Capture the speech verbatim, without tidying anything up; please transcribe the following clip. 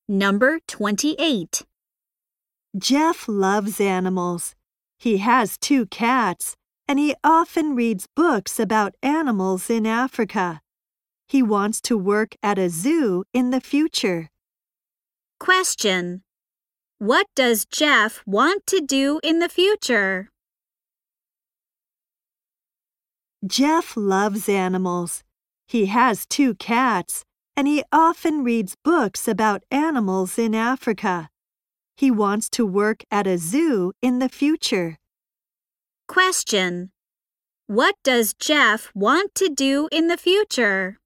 Number twenty-eight. Jeff loves animals. He has two cats, and he often reads books about animals in Africa. He wants to work at a zoo in the future. Question. What does Jeff want to do in the future? Jeff loves animals. He has two cats, and he often reads books about animals in Africa. He wants to work at a zoo in the future. Question. What does Jeff want to do in the future?